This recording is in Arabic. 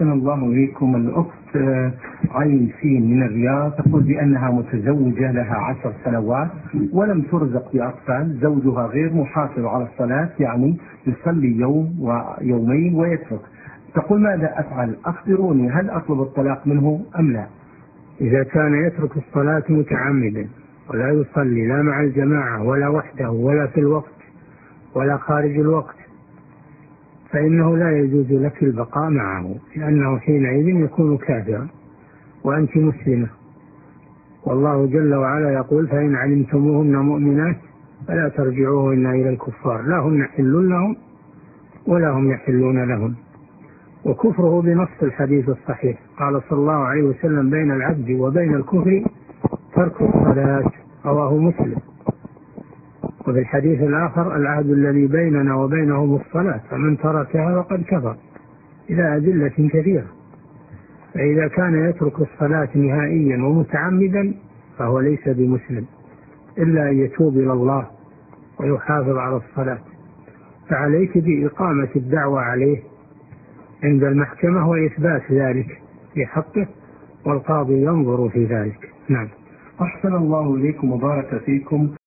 أحسن الله إليكم. الأخت عين سين من الرياض تقول بأنها متزوجة لها 10 سنوات ولم ترزق بأطفال، زوجها غير محافظ على الصلاة، يعني يصلي يوم ويومين ويترك. تقول ماذا أفعل؟ أخبروني، هل أطلب الطلاق منه أم لا؟ إذا كان يترك الصلاة متعمدا ولا يصلي لا مع الجماعة ولا وحده ولا في الوقت ولا خارج الوقت فإنه لا يجوز لك البقاء معه، لأنه حينئذ يكون كافرا وأنت مسلمة. والله جل وعلا يقول: فإن علمتموهن مؤمنات فلا ترجعوهن إلى الكفار، لا هن حل لهم ولا هم يحلون لهم. وكفره بنص الحديث الصحيح، قال صلى الله عليه وسلم: بين العبد وبين الكفر ترك الصلاة، رواه مسلم. وفي الحديث الآخر: العهد الذي بيننا وبينهم الصلاة، فمن تركها فقد كفر، إلى أدلة كثيرة. فإذا كان يترك الصلاة نهائيا ومتعمدا فهو ليس بمسلم، إلا أن يتوب إلى الله ويحافظ على الصلاة. فعليك بإقامة الدعوة عليه عند المحكمة وإثبات ذلك في حقه، والقاضي ينظر في ذلك. نعم. أحسن الله إليكم وبارك فيكم.